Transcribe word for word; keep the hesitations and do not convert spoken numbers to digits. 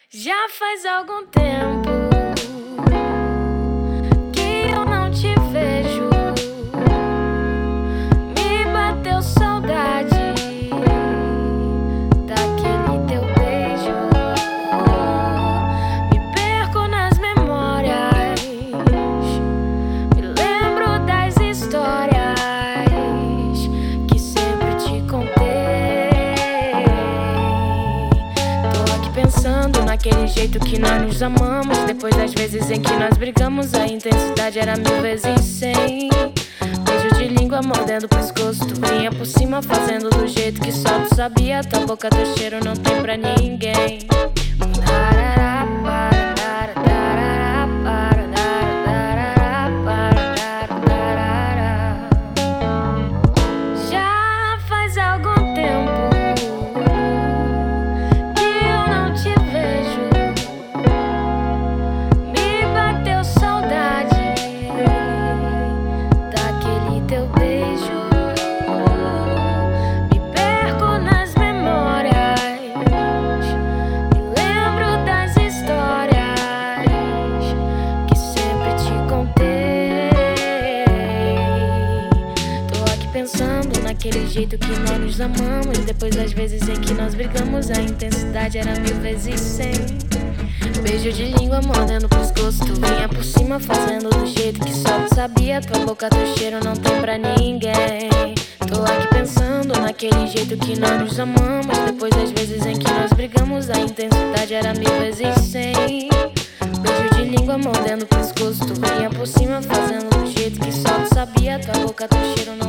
Já faz algum tempo que eu não te vejo. Me bateu saudade daquele teu beijo. Me perco nas memórias, me lembro das histórias que sempre te contei. Tô aqui pensando naquele jeito que nós nos amamos. Depois das vezes em que nós brigamos, a intensidade era mil vezes cem. Beijo de língua mordendo o pescoço, tu vinha por cima fazendo do jeito que só tu sabia. Tua boca, teu cheiro não tem pra ninguém. Já faz algum tempo que eu não te vejo. Me bateu saudade daquele teu beijo. Me perco nas memórias, me lembro das histórias que sempre te contei. Tô aqui pensando naquele jeito que nós nos amamos. Depois das vezes em que nós brigamos, a intensidade era mil vezes cem. Beijo de língua mordendo o pescoço, tu vinha por cima fazendo do jeito que só tu sabia. Tua boca, teu cheiro não tem pra ninguém. Tô aqui pensando naquele jeito que nós nos amamos. Depois das vezes em que nós brigamos, a intensidade era mil vezes cem. Beijo de língua mordendo o pescoço, tu vinha por cima fazendo do jeito que só tu sabia. Tua boca, teu cheiro não